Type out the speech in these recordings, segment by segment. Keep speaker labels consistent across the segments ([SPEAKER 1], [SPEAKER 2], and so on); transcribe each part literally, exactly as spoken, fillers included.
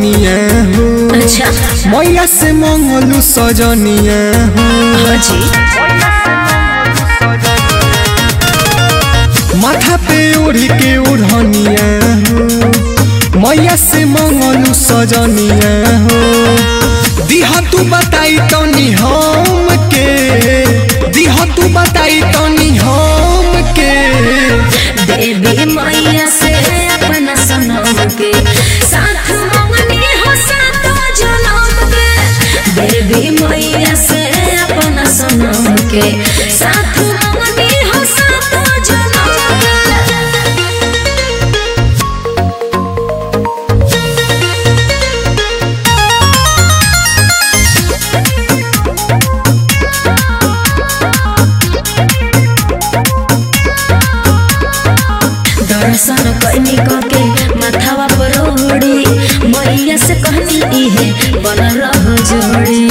[SPEAKER 1] धनिया हो।
[SPEAKER 2] अच्छा
[SPEAKER 1] मैया से मंगलू सजनिया हो।
[SPEAKER 2] हाँ जी
[SPEAKER 1] माथा पे ओढ़ी के ओढ़निया हो। मैया से मंगलू सजनिया हो। दिहा तू बताई तनी हम के, दिहा तू बताई तनी हम के।
[SPEAKER 2] देवी मैया से अपना सनम के साथ मंगनी हो सातो जन्म के। देवी मैया से अपना सनम के साथ मंगनी हो सातो जन्म के। दर्शन करनी के माथावा पर ओढ़ी मैया से कहनी इहे बन रह जोड़ी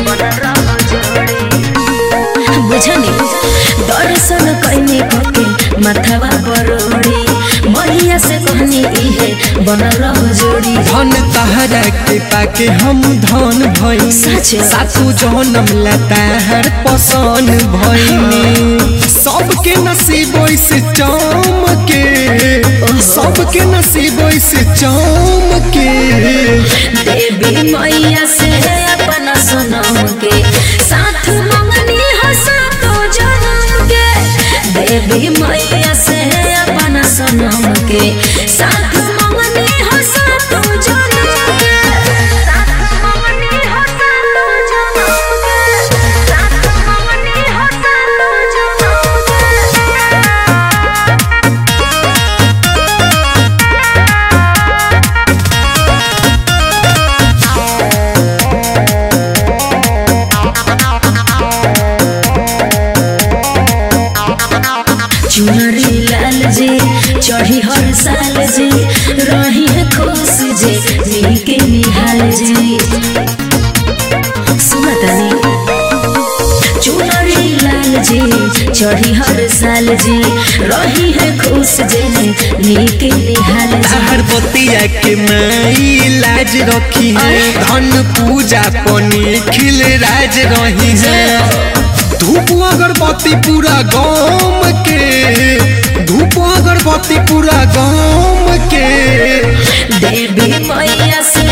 [SPEAKER 2] बुझनी। दर्शन करनी के माथावा पर ओढ़ी मैया से कहनी इहे बन रह जोड़ी।
[SPEAKER 1] धन तहरा के पाके हम धन भइनी।
[SPEAKER 2] सच
[SPEAKER 1] सासू जन्म लताहर पसंद भइनी। सबके नसीब से चमके, सबके नसीब से चमके।
[SPEAKER 2] देवी मैया से अपना सनम के साथ मंगनी हो सातो जन्म के। देवी मैया से अपना सनम के साथ मंगनी हो सातो जन्म के। साथ मंगनी हो सातो जन्म के। साथ मंगनी हो सातो जन्म के। चुनरी लाल जी चढ़ी हर साल जी रही है खुश जी नीके निहाल जी। सुनतनी चुनरी लाल जी चढ़ी हर साल जी रही है खुश जी नीके निहाल जी।
[SPEAKER 1] हर बतिया के माई लाज रखी है। धन पूजा पनी खिल राज रही है। धूप अगरबत्ती पूरा गाँव के, धूप अगरबत्ती पूरा गाँव के।
[SPEAKER 2] देवी मैया से